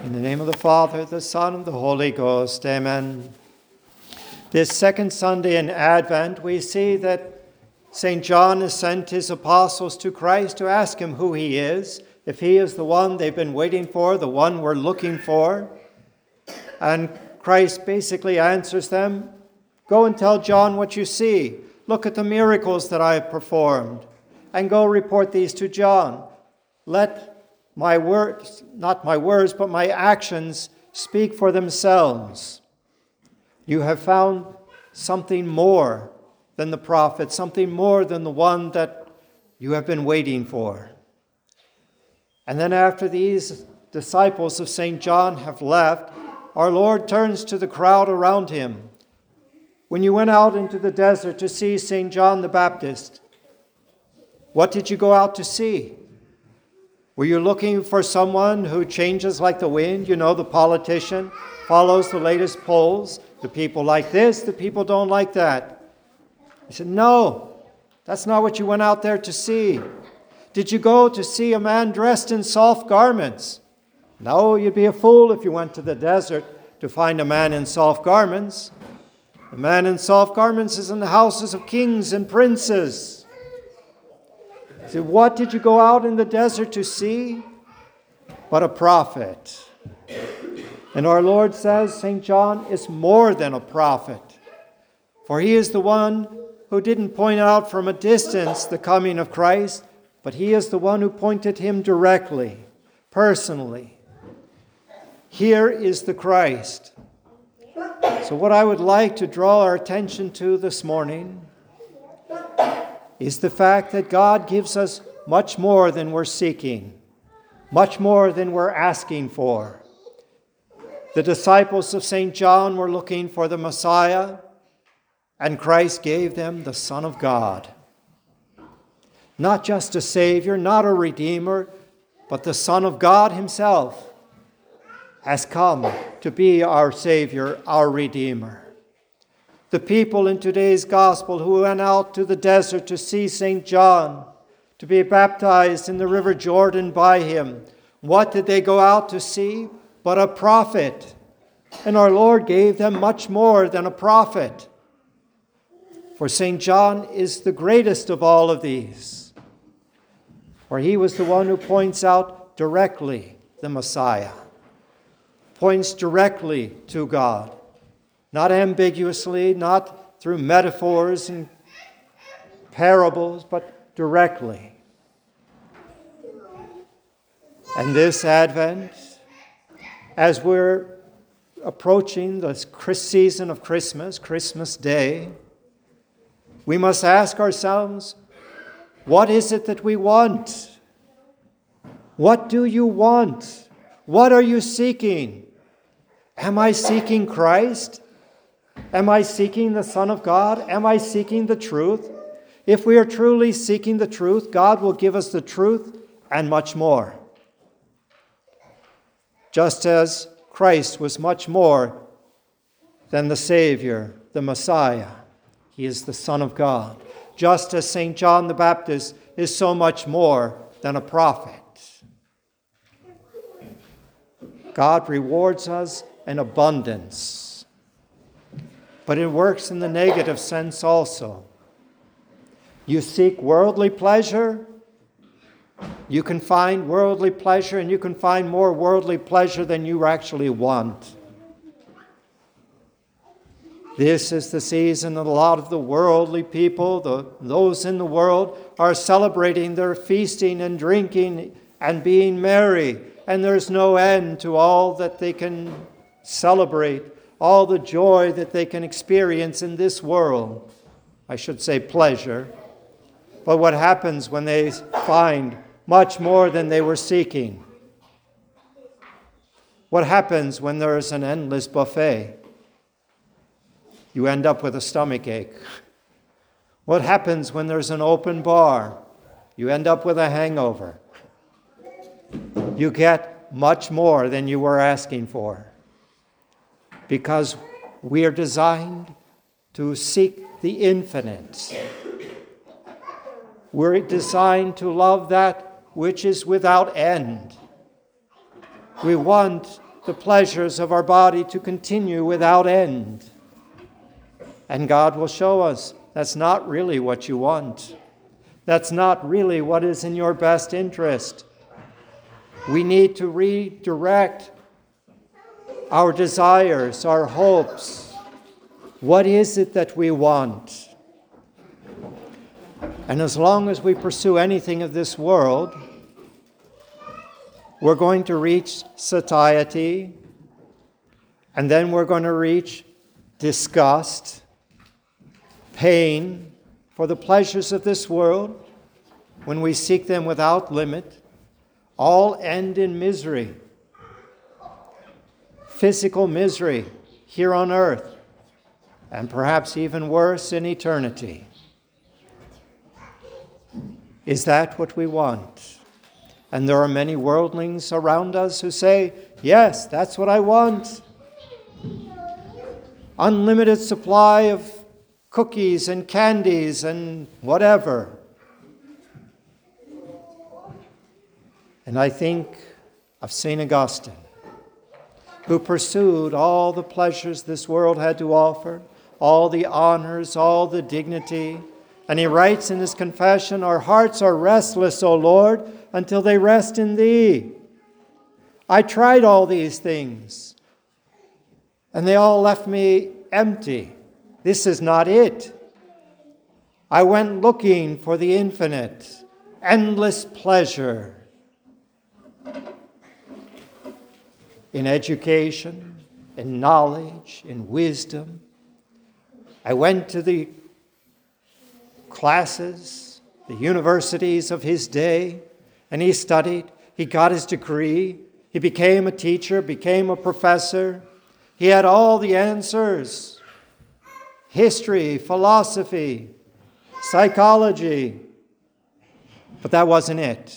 In the name of the Father, the Son, and the Holy Ghost. Amen. This second Sunday in Advent, we see that St. John has sent his apostles to Christ to ask him who he is, if he is the one they've been waiting for, the one we're looking for. And Christ basically answers them, go and tell John what you see. Look at the miracles that I have performed, and go report these to John. Let my words, not my words, but my actions speak for themselves. You have found something more than the prophet, something more than the one that you have been waiting for. And then after these disciples of St. John have left, our Lord turns to the crowd around him. When you went out into the desert to see St. John the Baptist, what did you go out to see? Were you looking for someone who changes like the wind? You know, the politician follows the latest polls. The people like this, the people don't like that. He said, no, that's not what you went out there to see. Did you go to see a man dressed in soft garments? No, you'd be a fool if you went to the desert to find a man in soft garments. The man in soft garments is in the houses of kings and princes. So what did you go out in the desert to see? But a prophet. And our Lord says St. John is more than a prophet. For he is the one who didn't point out from a distance the coming of Christ, but he is the one who pointed him directly, personally. Here is the Christ. So what I would like to draw our attention to this morning is the fact that God gives us much more than we're seeking, much more than we're asking for. The disciples of St. John were looking for the Messiah, and Christ gave them the Son of God. Not just a Savior, not a Redeemer, but the Son of God himself has come to be our Savior, our Redeemer. The people in today's gospel who went out to the desert to see St. John, to be baptized in the river Jordan by him, what did they go out to see? But a prophet. And our Lord gave them much more than a prophet. For St. John is the greatest of all of these. For he was the one who points out directly the Messiah, points directly to God. Not ambiguously, not through metaphors and parables, but directly. And this Advent, as we're approaching the season of Christmas, Christmas Day, we must ask ourselves, what is it that we want? What do you want? What are you seeking? Am I seeking Christ? Am I seeking the Son of God? Am I seeking the truth? If we are truly seeking the truth, God will give us the truth and much more. Just as Christ was much more than the Savior, the Messiah. He is the Son of God. Just as St. John the Baptist is so much more than a prophet. God rewards us in abundance. But it works in the negative sense also. You seek worldly pleasure, you can find worldly pleasure, and you can find more worldly pleasure than you actually want. This is the season that a lot of the worldly people, those in the world, are celebrating their feasting and drinking and being merry. And there's no end to all that they can celebrate, all the joy that they can experience in this world. I should say pleasure. But what happens when they find much more than they were seeking? What happens when there is an endless buffet? You end up with a stomachache. What happens when there's an open bar? You end up with a hangover. You get much more than you were asking for. Because we are designed to seek the infinite. We're designed to love that which is without end. We want the pleasures of our body to continue without end. And God will show us that's not really what you want. That's not really what is in your best interest. We need to redirect our desires, our hopes. What is it that we want? And as long as we pursue anything of this world, we're going to reach satiety, and then we're going to reach disgust, pain for the pleasures of this world. When we seek them without limit, all end in misery. Physical misery here on earth, and perhaps even worse in eternity. Is that what we want? And there are many worldlings around us who say, yes, that's what I want. Unlimited supply of cookies and candies and whatever. And I think of St. Augustine, who pursued all the pleasures this world had to offer, all the honors, all the dignity. And he writes in his confession, our hearts are restless, O Lord, until they rest in Thee. I tried all these things, and they all left me empty. This is not it. I went looking for the infinite, endless pleasure in education, in knowledge, in wisdom. I went to the classes, the universities of his day, and he studied. He got his degree. He became a teacher, became a professor. He had all the answers. History, philosophy, psychology. But that wasn't it.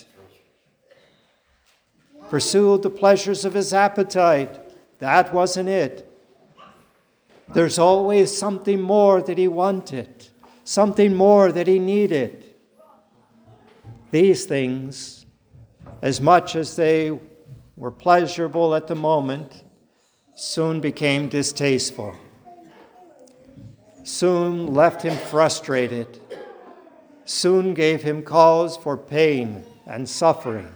Pursued the pleasures of his appetite. That wasn't it. There's always something more that he wanted, something more that he needed. These things, as much as they were pleasurable at the moment, soon became distasteful, soon left him frustrated, soon gave him cause for pain and suffering.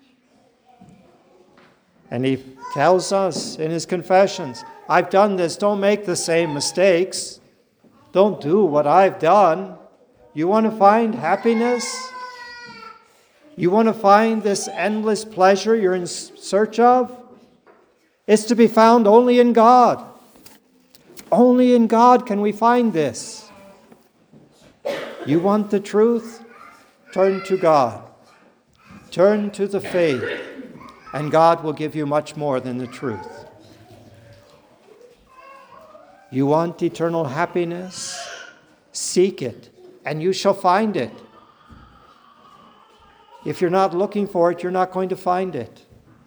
And he tells us in his confessions, I've done this, don't make the same mistakes. Don't do what I've done. You want to find happiness? You want to find this endless pleasure you're in search of? It's to be found only in God. Only in God can we find this. You want the truth? Turn to God. Turn to the faith, and God will give you much more than the truth. You want eternal happiness? Seek it, and you shall find it. If you're not looking for it, you're not going to find it.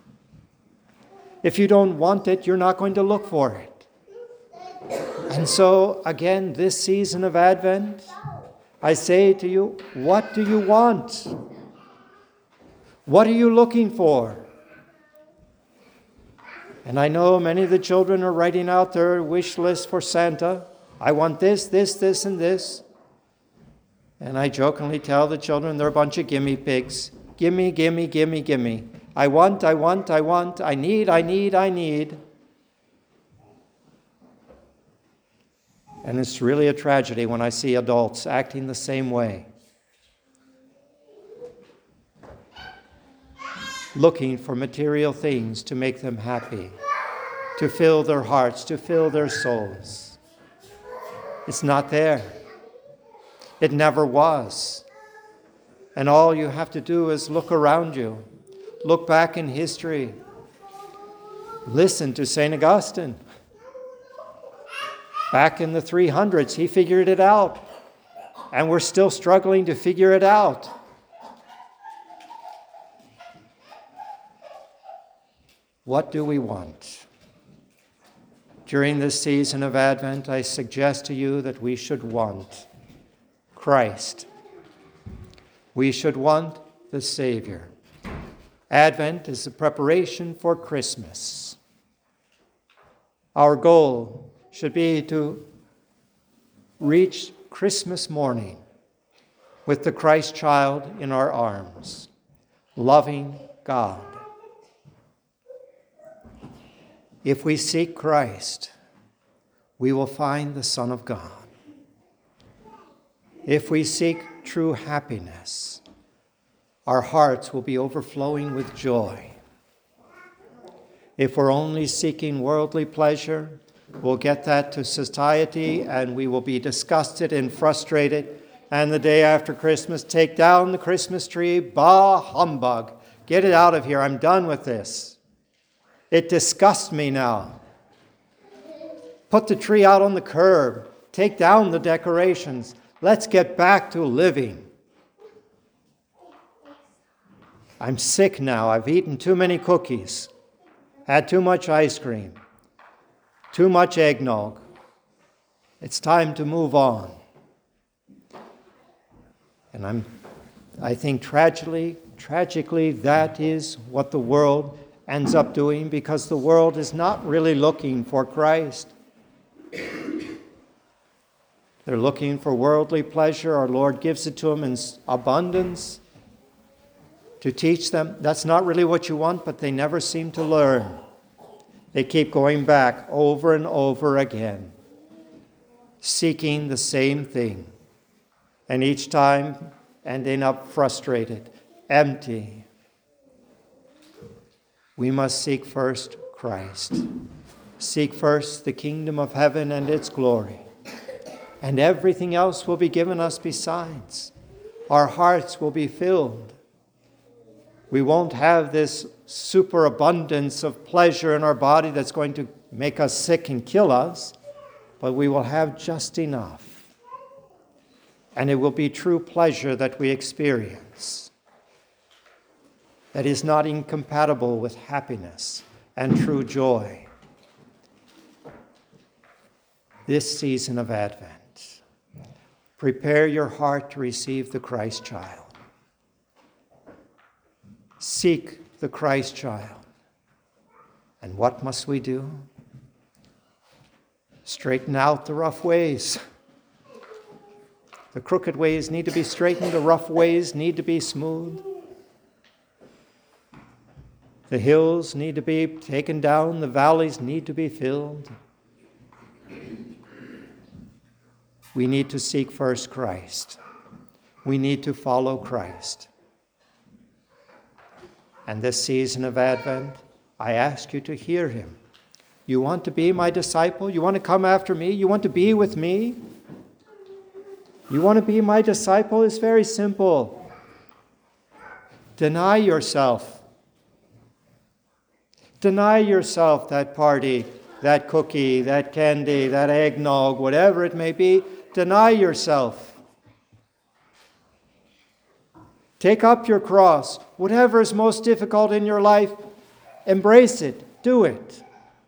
If you don't want it, you're not going to look for it. And so, again, this season of Advent, I say to you, what do you want? What are you looking for? And I know many of the children are writing out their wish list for Santa. I want this, this, this, and this. And I jokingly tell the children they're a bunch of gimme pigs. Gimme, gimme, gimme, gimme. I want, I want, I want. I need, I need, I need. And it's really a tragedy when I see adults acting the same way. Looking for material things to make them happy, to fill their hearts, to fill their souls. It's not there. It never was. And all you have to do is look around you. Look back in history. Listen to St. Augustine. Back in the 300s, he figured it out. And we're still struggling to figure it out. What do we want? During this season of Advent, I suggest to you that we should want Christ. We should want the Savior. Advent is the preparation for Christmas. Our goal should be to reach Christmas morning with the Christ child in our arms, loving God. If we seek Christ, we will find the Son of God. If we seek true happiness, our hearts will be overflowing with joy. If we're only seeking worldly pleasure, we'll get that to society and we will be disgusted and frustrated. And the day after Christmas, take down the Christmas tree, bah, humbug. Get it out of here, I'm done with this. It disgusts me now. Put the tree out on the curb. Take down the decorations. Let's get back to living. I'm sick now. I've eaten too many cookies, had too much ice cream, too much eggnog. It's time to move on. And I think tragically, that is what the world ends up doing, because the world is not really looking for Christ. They're looking for worldly pleasure. Our Lord gives it to them in abundance to teach them. That's not really what you want, but they never seem to learn. They keep going back over and over again, seeking the same thing, and each time ending up frustrated, empty. We must seek first Christ. Seek first the kingdom of heaven and its glory, and everything else will be given us besides. Our hearts will be filled. We won't have this superabundance of pleasure in our body that's going to make us sick and kill us, but we will have just enough. And it will be true pleasure that we experience that is not incompatible with happiness and true joy. This season of Advent, prepare your heart to receive the Christ child. Seek the Christ child. And what must we do? Straighten out the rough ways. The crooked ways need to be straightened. The rough ways need to be smoothed. The hills need to be taken down. The valleys need to be filled. We need to seek first Christ. We need to follow Christ. And this season of Advent, I ask you to hear him. You want to be my disciple? You want to come after me? You want to be with me? You want to be my disciple? It's very simple. Deny yourself. Deny yourself that party, that cookie, that candy, that eggnog, whatever it may be. Deny yourself. Take up your cross. Whatever is most difficult in your life, embrace it. Do it.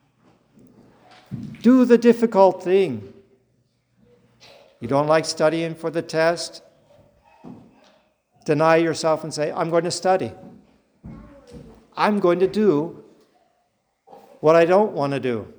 Do the difficult thing. You don't like studying for the test? Deny yourself and say, I'm going to study. I'm going to do what I don't want to do,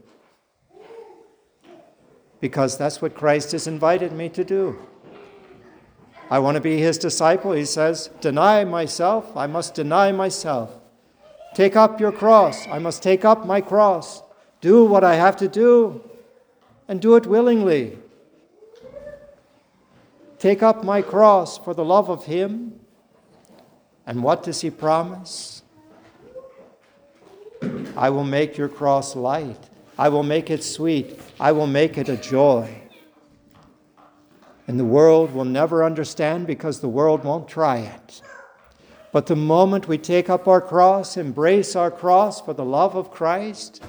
because that's what Christ has invited me to do. I want to be his disciple. He says, deny myself. I must deny myself. Take up your cross. I must take up my cross. Do what I have to do, and do it willingly. Take up my cross for the love of him. And what does he promise? I will make your cross light. I will make it sweet. I will make it a joy. And the world will never understand, because the world won't try it. But the moment we take up our cross, embrace our cross for the love of Christ,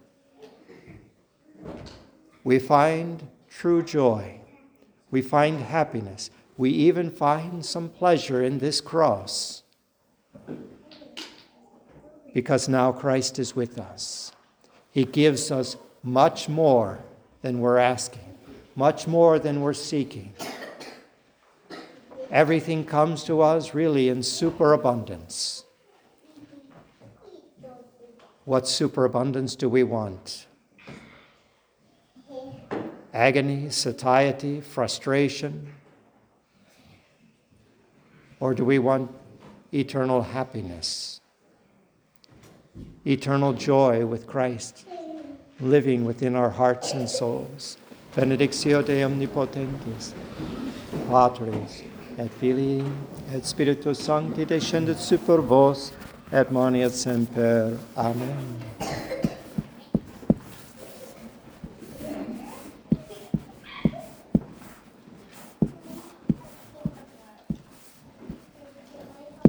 we find true joy. We find happiness. We even find some pleasure in this cross, because now Christ is with us. He gives us much more than we're asking, much more than we're seeking. Everything comes to us really in superabundance. What superabundance do we want? agony, satiety, frustration? Or do we want eternal happiness, eternal joy with Christ, living within our hearts and souls? Benedictio Dei omnipotentis, Patris, et Filii, et Spiritus Sancti, descendet super vos, et manet semper. Amen.